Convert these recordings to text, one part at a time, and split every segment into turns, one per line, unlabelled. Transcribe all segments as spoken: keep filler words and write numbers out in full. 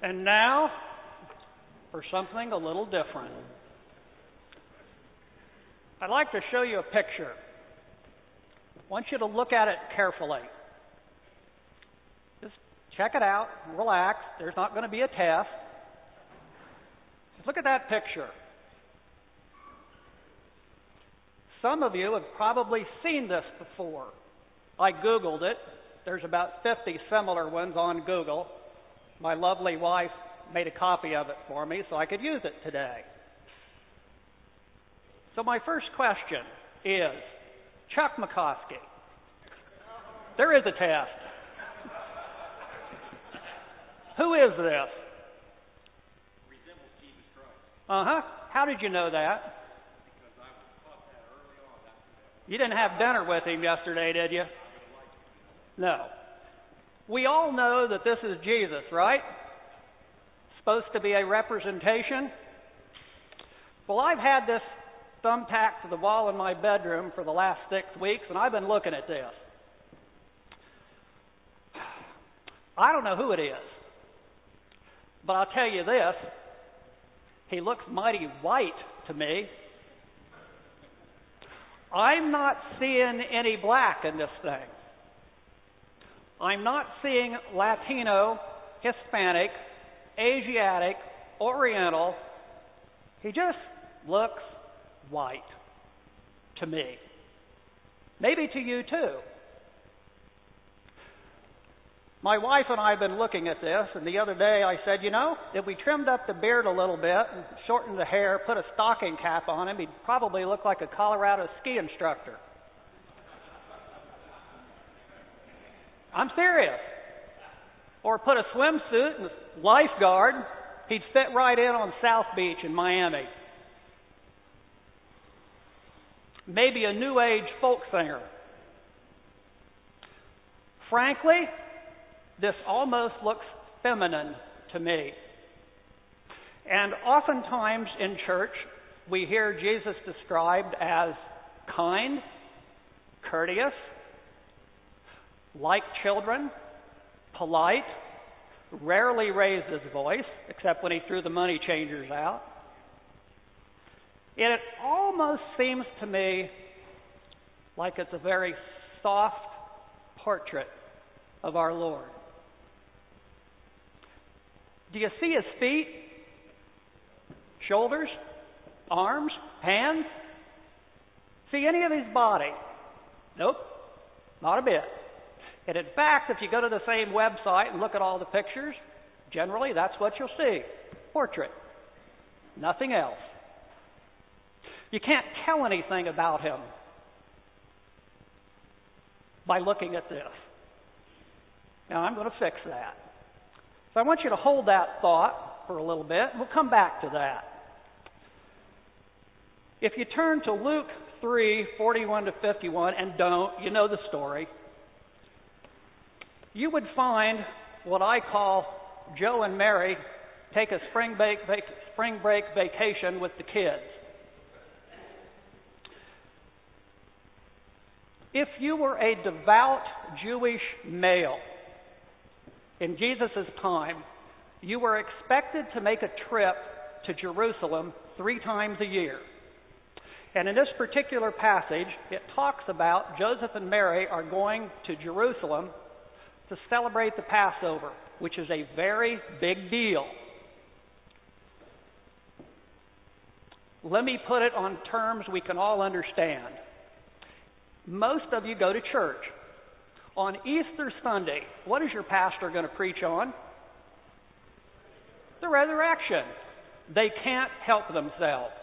And now for something a little different. I'd like to show you a picture. I want you to look at it carefully. Just check it out, relax. There's not going to be a test. Just look at that picture. Some of you have probably seen this before. I Googled it. There's about fifty similar ones on Google. My lovely wife made a copy of it for me so I could use it today. So my first question is, Chuck McCoskey, there is a test. Who is this?
Resembles Jesus Christ.
Uh-huh. How did you know that?
Because I was taught that early on. That's
You didn't have dinner with him yesterday, did you? No. We all know that this is Jesus, right? Supposed to be a representation. Well, I've had this thumbtacked to the wall in my bedroom for the last six weeks, and I've been looking at this. I don't know who it is, but I'll tell you this. He looks mighty white to me. I'm not seeing any black in this thing. I'm not seeing Latino, Hispanic, Asiatic, Oriental. He just looks white to me. Maybe to you too. My wife and I have been looking at this, and the other day I said, you know, if we trimmed up the beard a little bit and shortened the hair, put a stocking cap on him, he'd probably look like a Colorado ski instructor. I'm serious. Or put a swimsuit and a lifeguard, he'd fit right in on South Beach in Miami. Maybe a new age folk singer. Frankly, this almost looks feminine to me. And oftentimes in church, we hear Jesus described as kind, courteous, like children, polite, rarely raised his voice, except when he threw the money changers out. It almost seems to me like it's a very soft portrait of our Lord. Do you see his feet, shoulders, arms, hands? See any of his body? Nope, not a bit. And in fact, if you go to the same website and look at all the pictures, generally that's what you'll see. Portrait. Nothing else. You can't tell anything about him by looking at this. Now I'm going to fix that. So I want you to hold that thought for a little bit, and we'll come back to that. If you turn to Luke three, forty-one to fifty-one, and don't, you know the story, you would find what I call Joe and Mary take a spring break, vac- spring break vacation with the kids. If you were a devout Jewish male in Jesus' time, you were expected to make a trip to Jerusalem three times a year. And in this particular passage, it talks about Joseph and Mary are going to Jerusalem to celebrate the Passover, which is a very big deal. Let me put it on terms we can all understand. Most of you go to church. On Easter Sunday, what is your pastor going to preach on? The resurrection. They can't help themselves.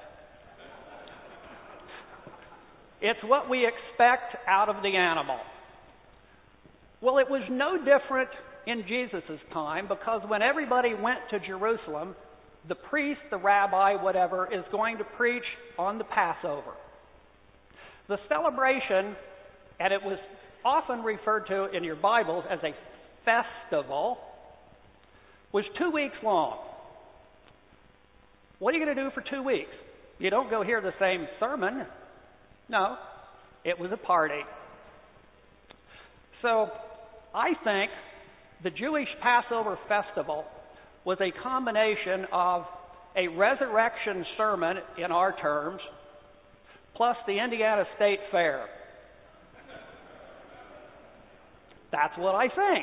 It's what we expect out of the animal. Well, it was no different in Jesus' time, because when everybody went to Jerusalem, the priest, the rabbi, whatever, is going to preach on the Passover. The celebration, and it was often referred to in your Bibles as a festival, was two weeks long. What are you going to do for two weeks? You don't go hear the same sermon. No, it was a party. So I think the Jewish Passover festival was a combination of a resurrection sermon in our terms, plus the Indiana State Fair. That's what I think.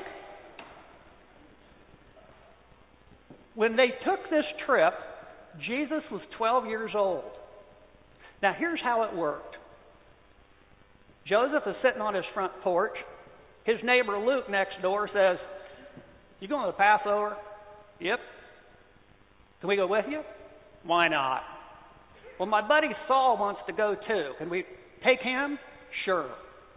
When they took this trip, Jesus was twelve years old. Now here's how it worked. Joseph is sitting on his front porch. His neighbor Luke next door says, "You going to the Passover?" "Yep." "Can we go with you?" "Why not?" "Well, my buddy Saul wants to go too. Can we take him?" "Sure."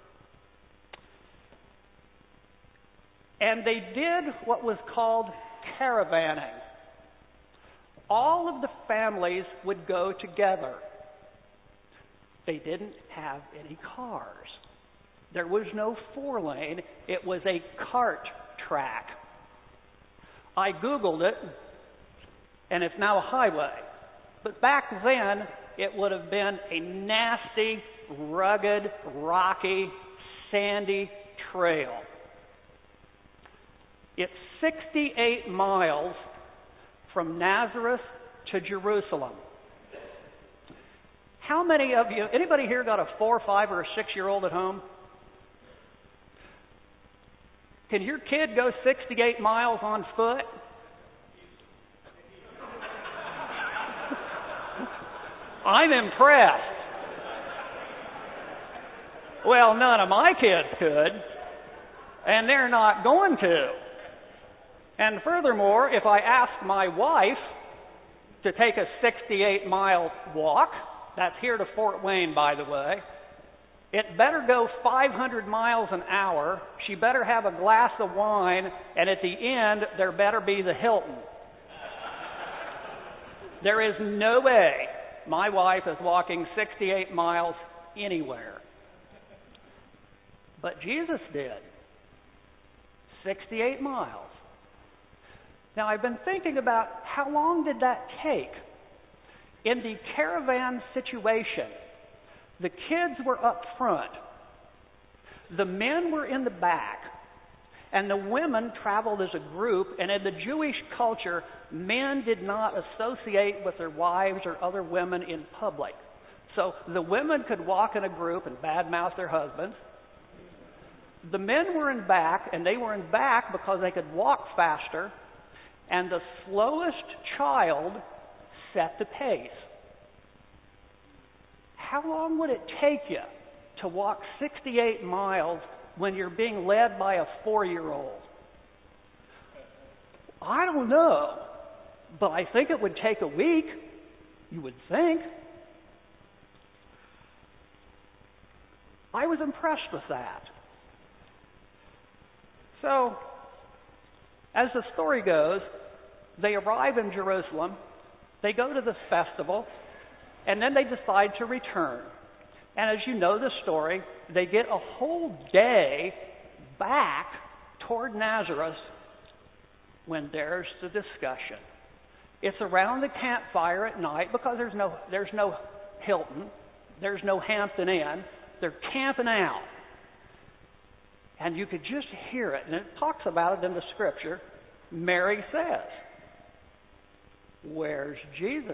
And they did what was called caravanning. All of the families would go together. They didn't have any cars. There was no four lane. It was a cart track. I Googled it, and it's now a highway. But back then, it would have been a nasty, rugged, rocky, sandy trail. It's sixty-eight miles from Nazareth to Jerusalem. How many of you, anybody here got a four, five, or a six-year-old at home? Can your kid go sixty-eight miles on foot? I'm impressed. Well, none of my kids could, and they're not going to. And furthermore, if I ask my wife to take a sixty-eight mile walk, that's here to Fort Wayne, by the way, it better go five hundred miles an hour, she better have a glass of wine, and at the end, there better be the Hilton. There is no way my wife is walking sixty-eight miles anywhere. But Jesus did. sixty-eight miles. Now, I've been thinking about how long did that take? In the caravan situation, the kids were up front, the men were in the back, and the women traveled as a group, and in the Jewish culture, men did not associate with their wives or other women in public. So the women could walk in a group and badmouth their husbands. The men were in back, and they were in back because they could walk faster, and the slowest child set the pace. How long would it take you to walk sixty-eight miles when you're being led by a four-year-old? I don't know, but I think it would take a week, you would think. I was impressed with that. So, as the story goes, they arrive in Jerusalem, they go to this festival, and then they decide to return. And as you know the story, they get a whole day back toward Nazareth when there's the discussion. It's around the campfire at night because there's no, there's no Hilton, there's no Hampton Inn, they're camping out. And you could just hear it, and it talks about it in the scripture. Mary says, "Where's Jesus?"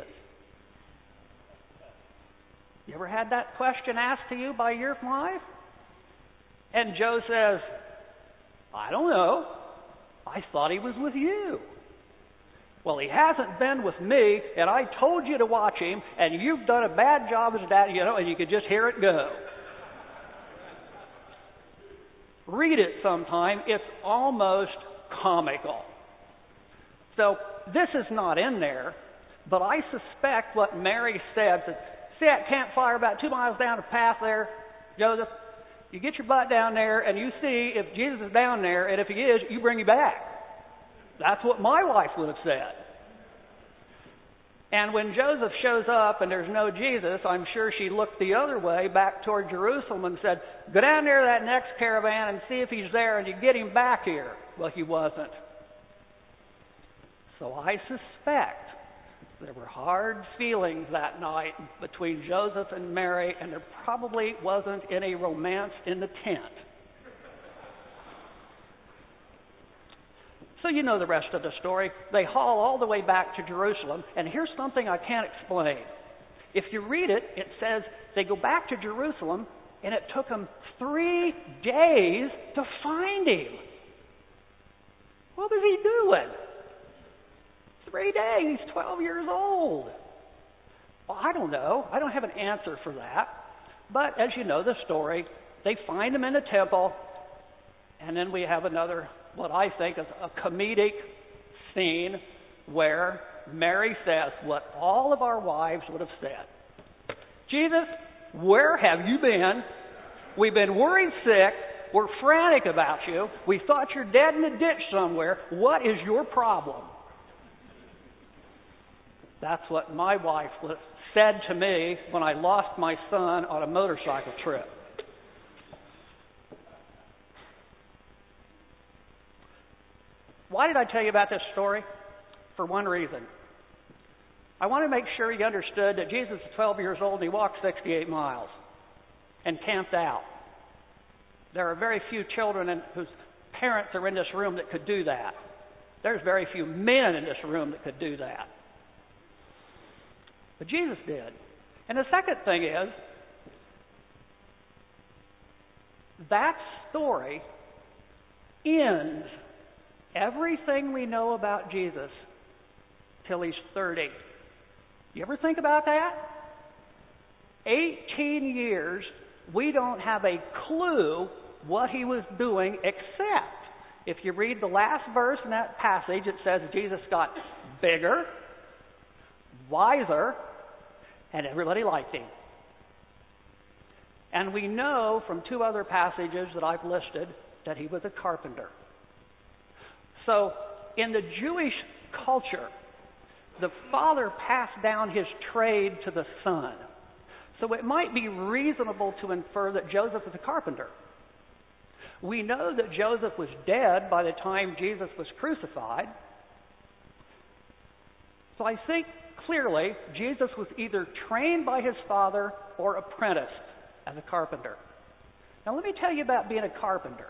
You ever had that question asked to you by your wife? And Joe says, "I don't know. I thought he was with you." "Well, he hasn't been with me, and I told you to watch him, and you've done a bad job as a dad," you know, and you could just hear it go. Read it sometime. It's almost comical. So this is not in there, but I suspect what Mary said, that, "See that campfire about two miles down the path there, Joseph? You get your butt down there and you see if Jesus is down there, and if he is, you bring him back." That's what my wife would have said. And when Joseph shows up and there's no Jesus, I'm sure she looked the other way back toward Jerusalem and said, "Go down there to that next caravan and see if he's there, and you get him back here." Well, he wasn't. So I suspect there were hard feelings that night between Joseph and Mary, and there probably wasn't any romance in the tent. So you know the rest of the story. They haul all the way back to Jerusalem, and here's something I can't explain. If you read it, it says they go back to Jerusalem, and it took them three days to find him. What was he doing? Three days, he's twelve years old. Well, I don't know. I don't have an answer for that. But as you know the story, they find him in the temple, and then we have another, what I think is a comedic scene where Mary says what all of our wives would have said. Jesus, where have you been? We've been worried sick. We're frantic about you. We thought you're dead in a ditch somewhere. What is your problem? That's what my wife said to me when I lost my son on a motorcycle trip. Why did I tell you about this story? For one reason. I want to make sure you understood that Jesus is twelve years old and he walked sixty-eight miles and camped out. There are very few children in, whose parents are in this room that could do that. There's very few men in this room that could do that. But Jesus did. And the second thing is, that story ends everything we know about Jesus till he's thirty. You ever think about that? eighteen years, we don't have a clue what he was doing, except if you read the last verse in that passage, it says Jesus got bigger, wiser, and everybody liked him. And we know from two other passages that I've listed that he was a carpenter. So in the Jewish culture, the father passed down his trade to the son. So it might be reasonable to infer that Joseph was a carpenter. We know that Joseph was dead by the time Jesus was crucified. So I think clearly Jesus was either trained by his father or apprenticed as a carpenter. Now let me tell you about being a carpenter.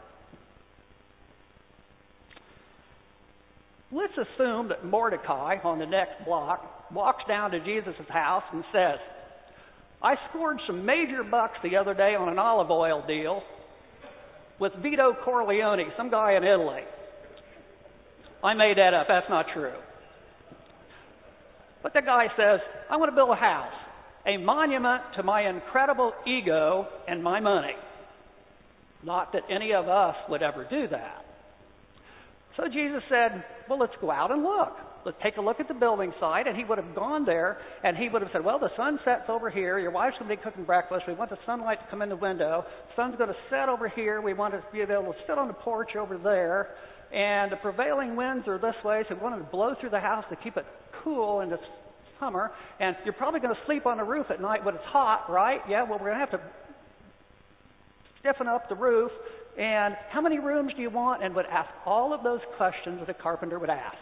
Let's assume that Mordecai on the next block walks down to Jesus' house and says, I scored some major bucks the other day on an olive oil deal with Vito Corleone, some guy in Italy. I made that up. That's not true. But the guy says, I want to build a house, a monument to my incredible ego and my money. Not that any of us would ever do that. So Jesus said, well, let's go out and look. Let's take a look at the building site. And he would have gone there, and he would have said, well, the sun sets over here. Your wife's going to be cooking breakfast. We want the sunlight to come in the window. The sun's going to set over here. We want to be able to sit on the porch over there. And the prevailing winds are this way, so we want to blow through the house to keep it cool in the summer. And you're probably going to sleep on the roof at night when it's hot, right? Yeah, well, we're going to have to stiffen up the roof. And how many rooms do you want? And would ask all of those questions that a carpenter would ask.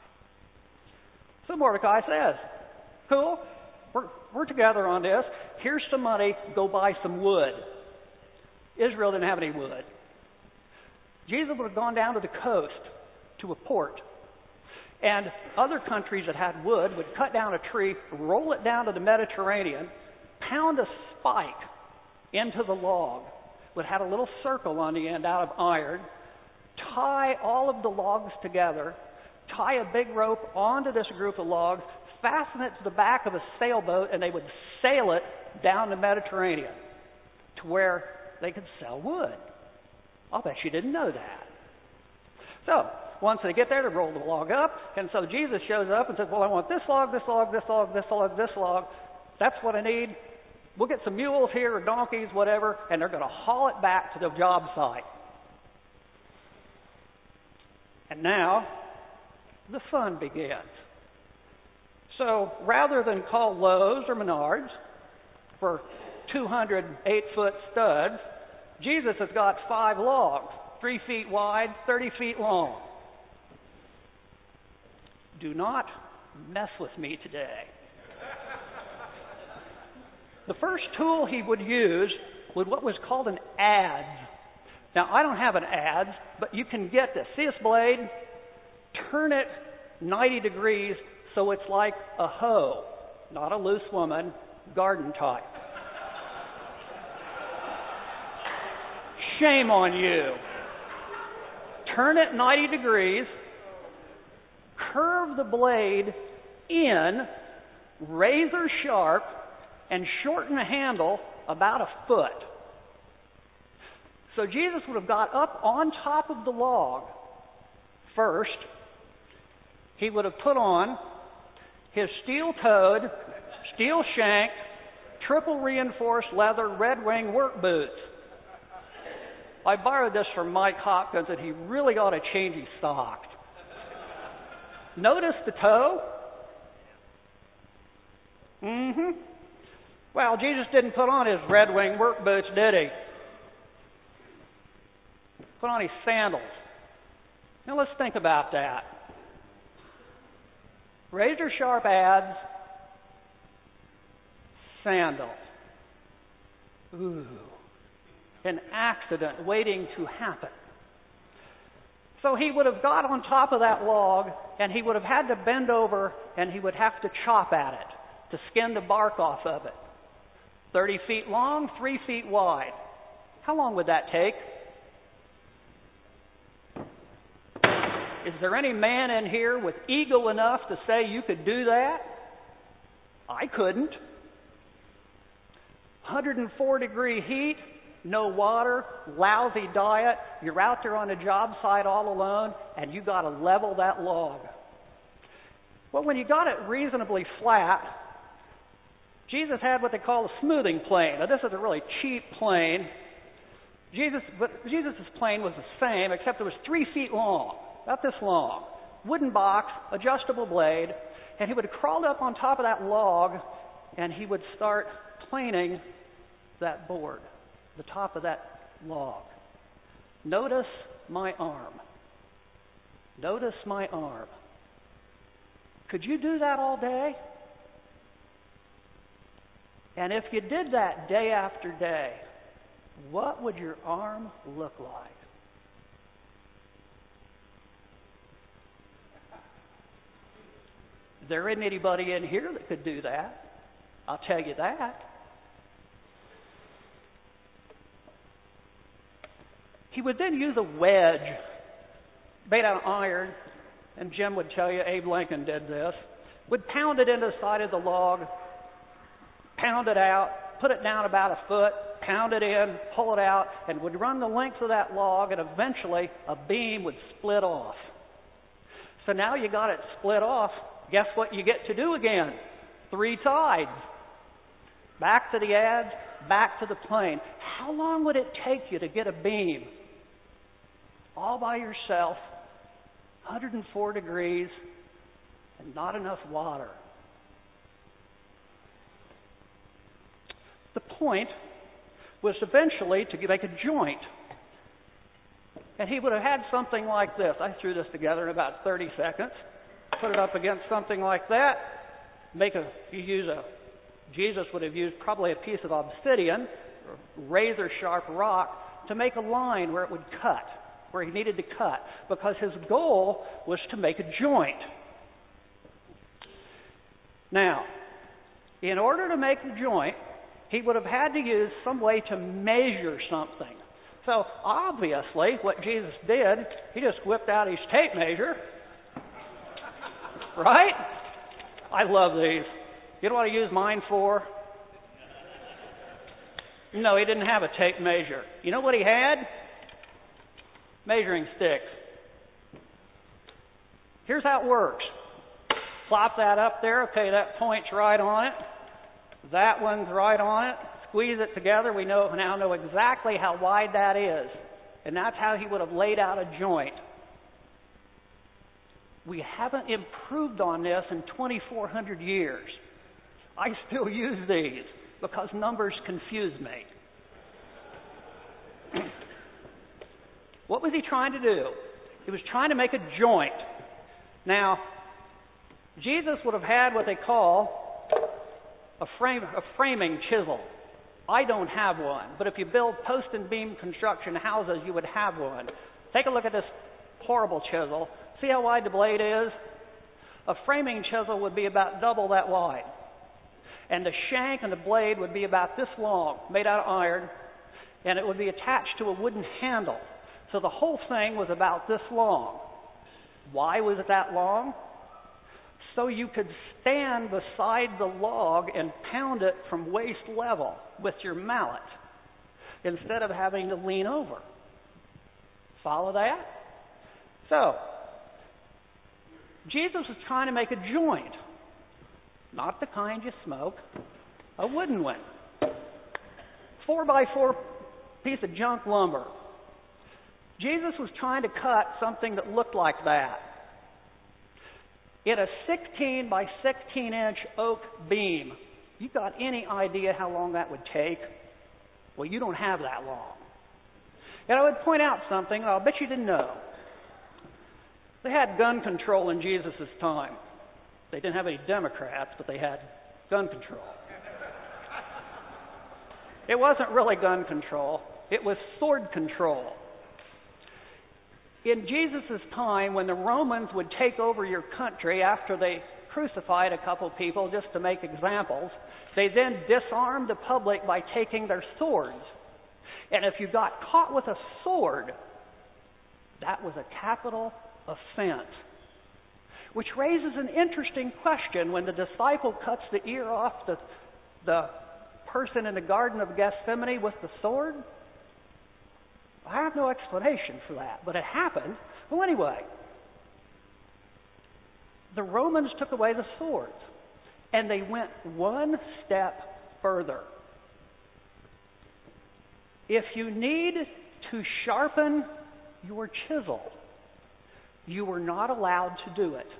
So Mordecai says, cool, we're, we're together on this. Here's some money, go buy some wood. Israel didn't have any wood. Jesus would have gone down to the coast, to a port. And other countries that had wood would cut down a tree, roll it down to the Mediterranean, pound a spike into the log, would have a little circle on the end out of iron, tie all of the logs together, tie a big rope onto this group of logs, fasten it to the back of a sailboat, and they would sail it down the Mediterranean to where they could sell wood. I'll bet you didn't know that. So, once they get there, they roll the log up, and so Jesus shows up and says, well, I want this log, this log, this log, this log, this log. That's what I need. We'll get some mules here or donkeys, whatever, and they're going to haul it back to the job site. And now, the fun begins. So, rather than call Lowe's or Menards for two hundred eight-foot studs, Jesus has got five logs, three feet wide, thirty feet long. Do not mess with me today. The first tool he would use was what was called an adze. Now, I don't have an adze, but you can get this. See this blade? turn it ninety degrees so it's like a hoe, not a loose woman, garden type. Shame on you. Turn it ninety degrees, curve the blade in, razor sharp, and shorten the handle about a foot. So Jesus would have got up on top of the log first. He would have put on his steel-toed, steel-shanked, triple-reinforced leather Red Wing work boots. I borrowed this from Mike Hopkins, and he really ought to change his socks. Notice the toe? Mm-hmm. Well, Jesus didn't put on his Red Wing work boots, did he? Put on his sandals. Now let's think about that. Razor sharp adze, sandals. Ooh, an accident waiting to happen. So he would have got on top of that log, and he would have had to bend over, and he would have to chop at it to skin the bark off of it. thirty feet long, three feet wide. How long would that take? Is there any man in here with ego enough to say you could do that? I couldn't. one hundred four degree heat, no water, lousy diet. You're out there on a job site all alone, and you got to level that log. Well, when you got it reasonably flat, Jesus had what they call a smoothing plane. Now, this is a really cheap plane. Jesus, but Jesus' plane was the same, except it was three feet long. About this long, wooden box, adjustable blade, and he would have crawled up on top of that log, and he would start planing that board, the top of that log. Notice my arm. Notice my arm. Could you do that all day? And if you did that day after day, what would your arm look like? There isn't anybody in here that could do that. I'll tell you that. He would then use a wedge made out of iron, and Jim would tell you Abe Lincoln did this, would pound it into the side of the log, pound it out, put it down about a foot, pound it in, pull it out, and would run the length of that log, and eventually a beam would split off. So now you got it split off. Guess what you get to do again? Three tides. Back to the adze, back to the plane. How long would it take you to get a beam? All by yourself, one hundred four degrees, and not enough water. The point was eventually to make a joint. And he would have had something like this. I threw this together in about thirty seconds. Put it up against something like that. Make a, you use a, Jesus would have used probably a piece of obsidian, or razor sharp rock, to make a line where it would cut, where he needed to cut, because his goal was to make a joint. Now, in order to make the joint, he would have had to use some way to measure something. So obviously, what Jesus did, he just whipped out his tape measure. Right? I love these. You know what I use mine for? No, he didn't have a tape measure. You know what he had? Measuring sticks. Here's how it works. Plop that up there. Okay, that point's right on it. That one's right on it. Squeeze it together. We know now know exactly how wide that is. And that's how he would have laid out a joint. We haven't improved on this in twenty-four hundred years. I still use these because numbers confuse me. What was he trying to do? He was trying to make a joint. Now, Jesus would have had what they call a frame, a framing chisel. I don't have one, but if you build post and beam construction houses, you would have one. Take a look at this horrible chisel. See how wide the blade is? A framing chisel would be about double that wide. And the shank and the blade would be about this long, made out of iron, and it would be attached to a wooden handle. So the whole thing was about this long. Why was it that long? So you could stand beside the log and pound it from waist level with your mallet instead of having to lean over. Follow that? So, Jesus was trying to make a joint, not the kind you smoke, a wooden one. Four by four piece of junk lumber. Jesus was trying to cut something that looked like that. In a sixteen by sixteen inch oak beam. You got any idea how long that would take? Well, you don't have that long. And I would point out something I'll bet you didn't know. They had gun control in Jesus' time. They didn't have any Democrats, but they had gun control. It wasn't really gun control. It was sword control. In Jesus' time, when the Romans would take over your country after they crucified a couple people just to make examples, they then disarmed the public by taking their swords. And if you got caught with a sword, that was a capital offense. Which raises an interesting question when the disciple cuts the ear off the, the person in the Garden of Gethsemane with the sword. I have no explanation for that, but it happened. Well, anyway, the Romans took away the swords, and they went one step further. If you need to sharpen your chisel, you were not allowed to do it.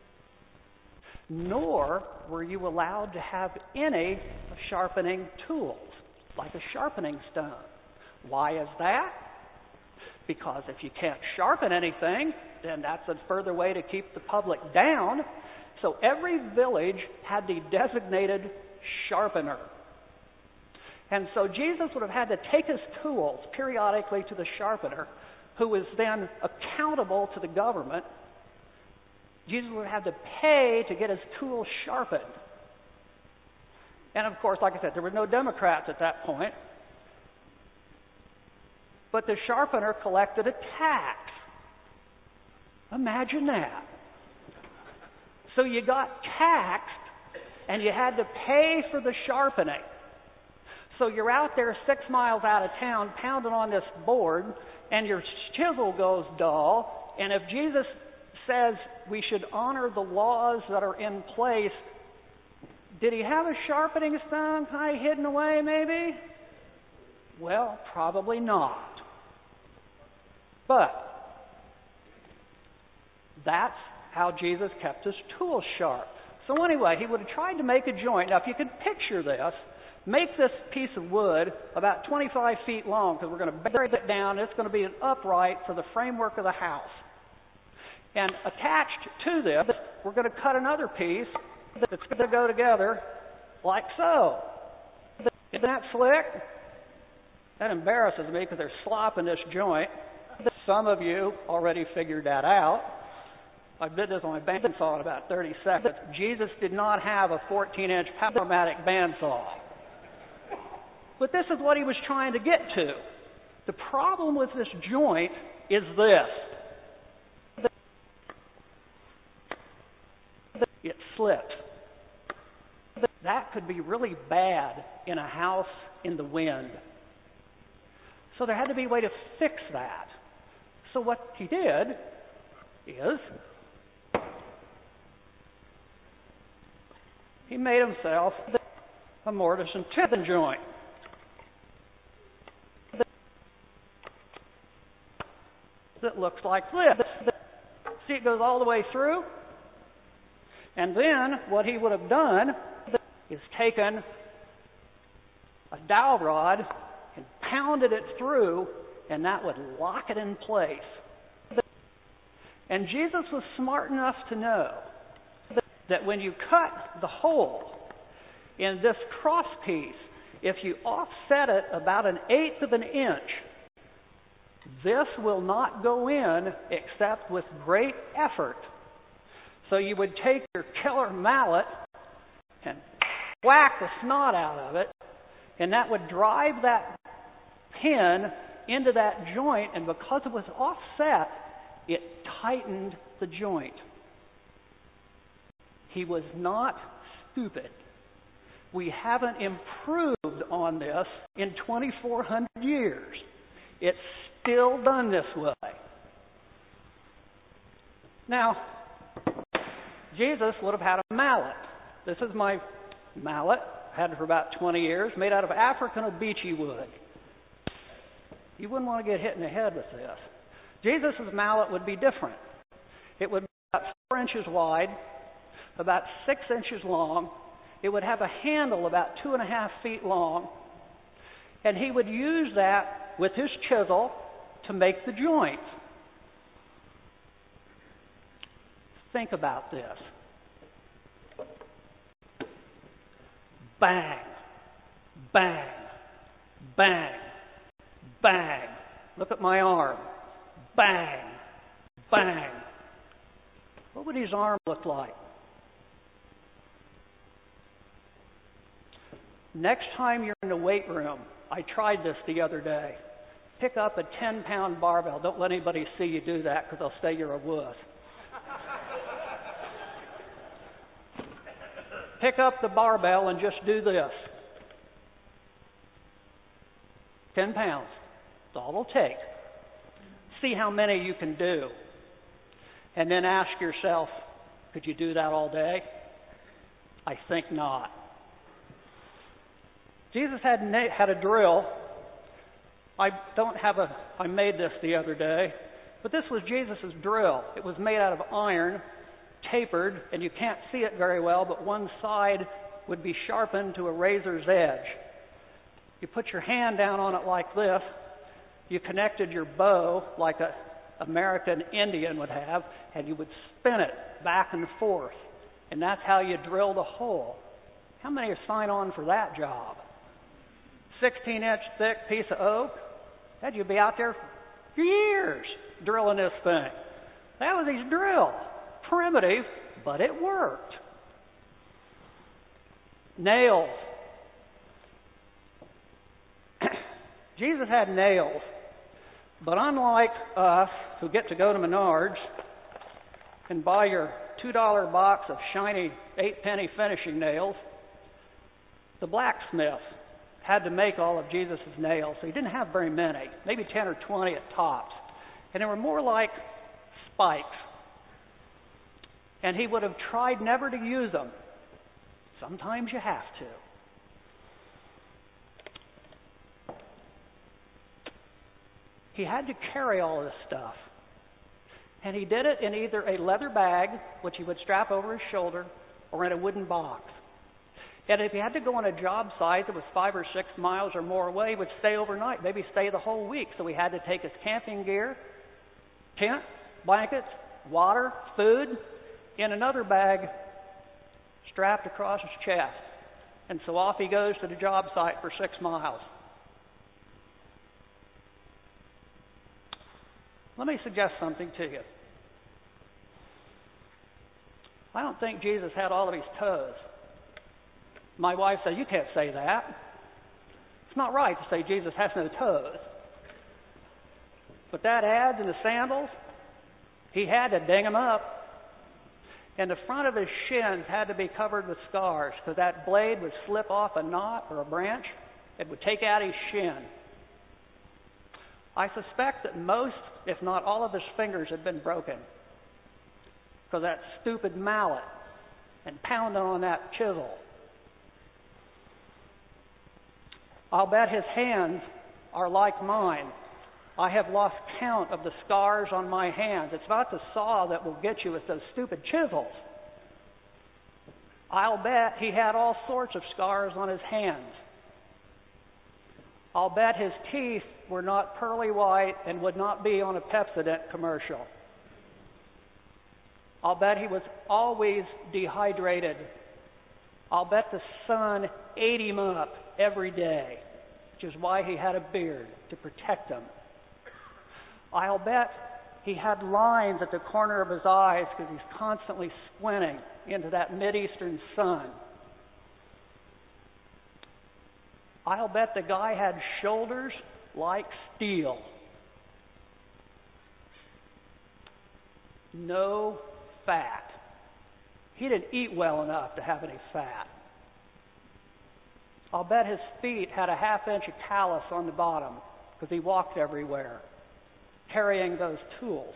Nor were you allowed to have any sharpening tools, like a sharpening stone. Why is that? Because if you can't sharpen anything, then that's a further way to keep the public down. So every village had the designated sharpener. And so Jesus would have had to take his tools periodically to the sharpener, who was then accountable to the government. Jesus would have to pay to get his tools sharpened. And of course, like I said, there were no Democrats at that point. But the sharpener collected a tax. Imagine that. So you got taxed, and you had to pay for the sharpening. So you're out there six miles out of town pounding on this board, and your chisel goes dull. And if Jesus says we should honor the laws that are in place, did he have a sharpening stone kind of hidden away maybe? Well, probably not. But that's how Jesus kept his tools sharp. So anyway, he would have tried to make a joint. Now, if you could picture this, make this piece of wood about twenty-five feet long, because we're going to bury it down. It's going to be an upright for the framework of the house. And attached to this, we're going to cut another piece that's going to go together like so. Isn't that slick? That embarrasses me because there's slop in this joint. Some of you already figured that out. I did this on my bandsaw in about thirty seconds. Jesus did not have a fourteen inch Powermatic bandsaw. But this is what he was trying to get to. The problem with this joint is this. It slips. That could be really bad in a house in the wind. So there had to be a way to fix that. So what he did is he made himself a mortise and tenon joint. That looks like this. See, it goes all the way through. And then what he would have done is taken a dowel rod and pounded it through, and that would lock it in place. And Jesus was smart enough to know that when you cut the hole in this cross piece, if you offset it about an eighth of an inch, This will not go in except with great effort. So you would take your killer mallet and whack the snot out of it, and that would drive that pin into that joint, and because it was offset, it tightened the joint. He was not stupid. We haven't improved on this in twenty-four hundred years. It's still done this way. Now, Jesus would have had a mallet. This is my mallet. Had it for about twenty years, made out of African or beechy wood. You wouldn't want to get hit in the head with this. Jesus' mallet would be different. It would be about four inches wide, about six inches long. It would have a handle about two and a half feet long, and he would use that with his chisel to make the joints. Think about this. Bang, bang, bang, bang. Look at my arm. Bang, bang. What would his arm look like? Next time you're in the weight room, I tried this the other day. Pick up a ten-pound barbell. Don't let anybody see you do that because they'll say you're a wuss. Pick up the barbell and just do this. Ten pounds. That's all it'll take. See how many you can do. And then ask yourself, could you do that all day? I think not. Jesus had had a drill. I don't have a, I made this the other day, but this was Jesus' drill. It was made out of iron, tapered, and you can't see it very well, but one side would be sharpened to a razor's edge. You put your hand down on it like this. You connected your bow like an American Indian would have, and you would spin it back and forth. And that's how you drill the hole. How many would sign on for that job? sixteen inch thick piece of oak? That you'd be out there for years drilling this thing. That was his drill. Primitive, but it worked. Nails. Jesus had nails, but unlike us who get to go to Menards and buy your two dollar box of shiny eight penny finishing nails, the blacksmith had to make all of Jesus' nails. So he didn't have very many, maybe ten or twenty at tops. And they were more like spikes. And he would have tried never to use them. Sometimes you have to. He had to carry all this stuff. And he did it in either a leather bag, which he would strap over his shoulder, or in a wooden box. And if he had to go on a job site that was five or six miles or more away, he would stay overnight, maybe stay the whole week. So he had to take his camping gear, tent, blankets, water, food, in another bag strapped across his chest. And so off he goes to the job site for six miles. Let me suggest something to you. I don't think Jesus had all of his toes. My wife said, you can't say that. It's not right to say Jesus has no toes. But that adds in the sandals, he had to ding them up. And the front of his shins had to be covered with scars because that blade would slip off a knot or a branch. It would take out his shin. I suspect that most, if not all of his fingers had been broken because that stupid mallet and pounding on that chisel. I'll bet his hands are like mine. I have lost count of the scars on my hands. It's not the saw that will get you with those stupid chisels. I'll bet he had all sorts of scars on his hands. I'll bet his teeth were not pearly white and would not be on a Pepsodent commercial. I'll bet he was always dehydrated. I'll bet the sun ate him up every day, which is why he had a beard, to protect him. I'll bet he had lines at the corner of his eyes because he's constantly squinting into that Mideastern sun. I'll bet the guy had shoulders like steel. No fat. He didn't eat well enough to have any fat. I'll bet his feet had a half inch of callus on the bottom because he walked everywhere, carrying those tools.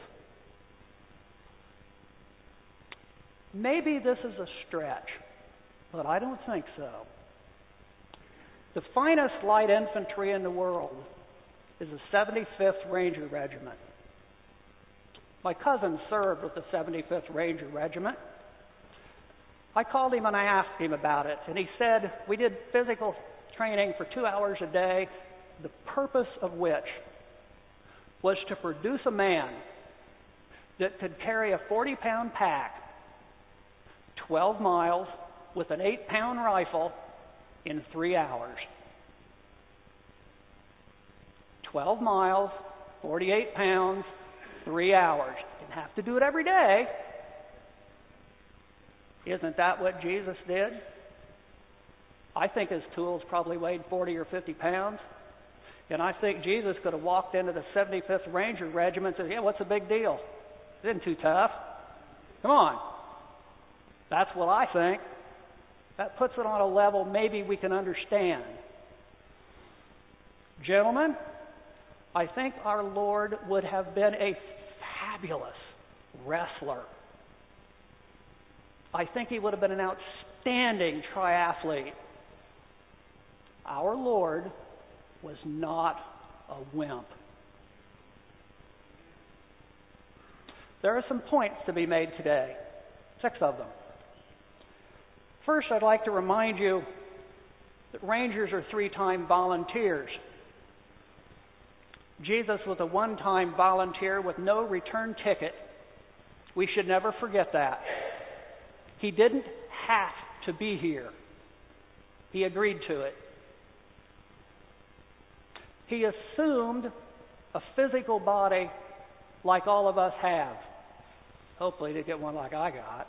Maybe this is a stretch, but I don't think so. The finest light infantry in the world is the seventy-fifth Ranger Regiment. My cousin served with the seventy-fifth Ranger Regiment. I called him and I asked him about it, and he said we did physical training for two hours a day, the purpose of which was to produce a man that could carry a forty-pound pack, twelve miles, with an eight-pound rifle in three hours. twelve miles, forty-eight pounds, three hours. Didn't have to do it every day. Isn't that what Jesus did? I think his tools probably weighed forty or fifty pounds. And I think Jesus could have walked into the seventy-fifth Ranger Regiment and said, yeah, what's the big deal? It isn't too tough. Come on. That's what I think. That puts it on a level maybe we can understand. Gentlemen, I think our Lord would have been a fabulous wrestler. I think he would have been an outstanding triathlete. Our Lord was not a wimp. There are some points to be made today, six of them. First, I'd like to remind you that Rangers are three-time volunteers. Jesus was a one-time volunteer with no return ticket. We should never forget that. He didn't have to be here. He agreed to it. He assumed a physical body like all of us have. Hopefully to get one like I got.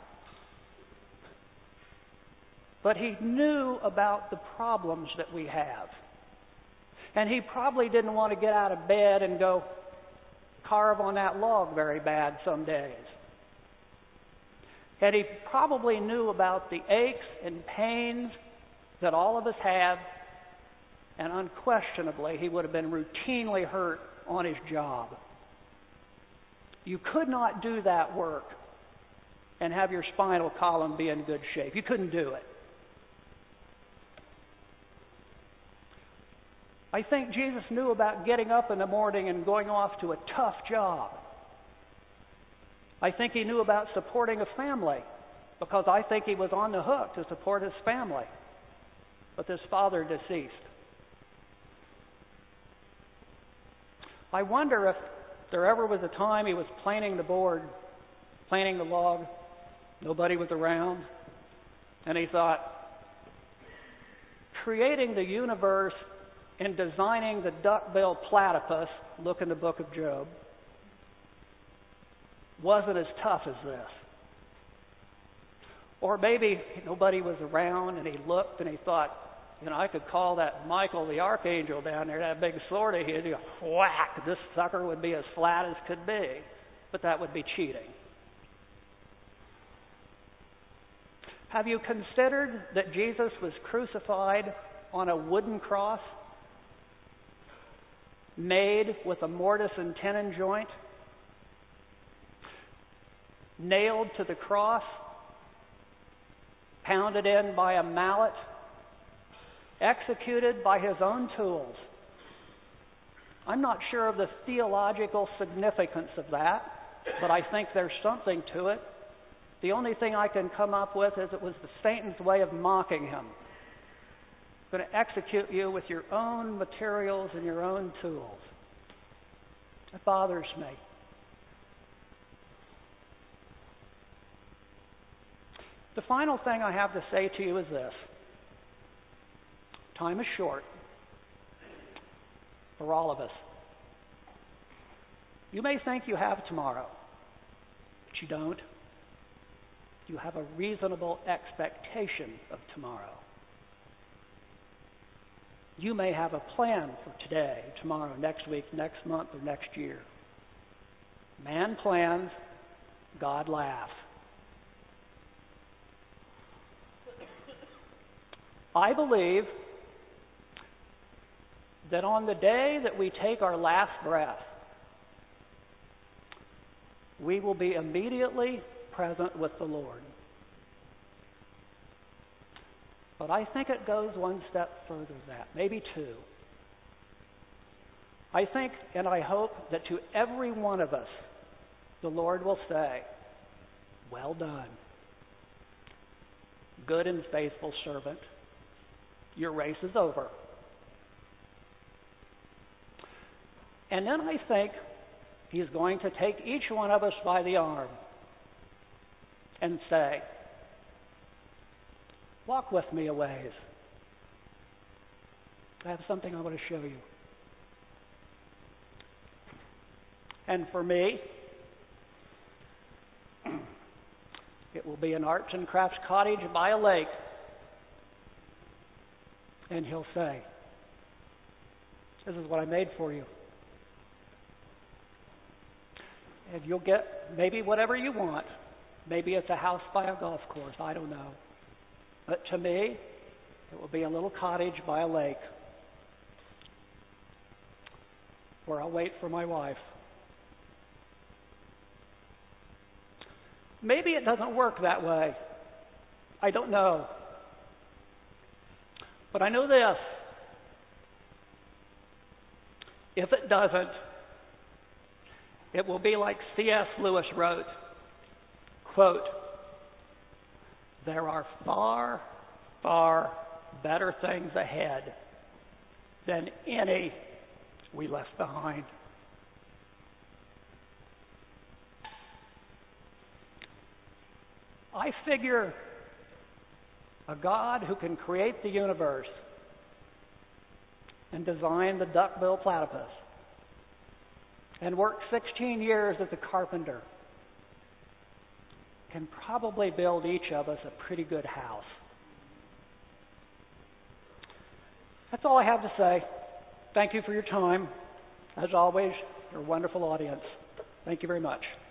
But he knew about the problems that we have. And he probably didn't want to get out of bed and go carve on that log very bad some days. And he probably knew about the aches and pains that all of us have, and unquestionably, he would have been routinely hurt on his job. You could not do that work and have your spinal column be in good shape. You couldn't do it. I think Jesus knew about getting up in the morning and going off to a tough job. I think he knew about supporting a family, because I think he was on the hook to support his family with his father deceased. I wonder if there ever was a time he was planing the board, planing the log, nobody was around, and he thought, creating the universe and designing the duck-billed platypus, look in the book of Job, wasn't as tough as this. Or maybe nobody was around and he looked and he thought, you know, I could call that Michael the Archangel down there, that big sword of his, whack, this sucker would be as flat as could be. But that would be cheating. Have you considered that Jesus was crucified on a wooden cross made with a mortise and tenon joint? Nailed to the cross, pounded in by a mallet, executed by his own tools. I'm not sure of the theological significance of that, but I think there's something to it. The only thing I can come up with is it was the Satan's way of mocking him. Going to execute you with your own materials and your own tools. It bothers me. The final thing I have to say to you is this. Time is short for all of us. You may think you have tomorrow, but you don't. You have a reasonable expectation of tomorrow. You may have a plan for today, tomorrow, next week, next month, or next year. Man plans, God laughs. I believe that on the day that we take our last breath, we will be immediately present with the Lord. But I think it goes one step further than that, maybe two. I think and I hope that to every one of us, the Lord will say, "Well done, good and faithful servant. Your race is over." And then I think He's going to take each one of us by the arm and say, "Walk with me a ways. I have something I want to show you." And for me, it will be an arts and crafts cottage by a lake. And He'll say, "This is what I made for you." And you'll get maybe whatever you want. Maybe it's a house by a golf course. I don't know. But to me, it will be a little cottage by a lake where I'll wait for my wife. Maybe it doesn't work that way. I don't know. But I know this. If it doesn't, it will be like C S Lewis wrote, quote, "There are far, far better things ahead than any we left behind." I figure a God who can create the universe and design the duck-billed platypus and work sixteen years as a carpenter can probably build each of us a pretty good house. That's all I have to say. Thank you for your time. As always, you're a wonderful audience. Thank you very much.